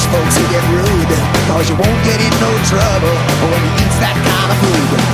folks who get rude, cause you won't get in no trouble when you eat that kind of food.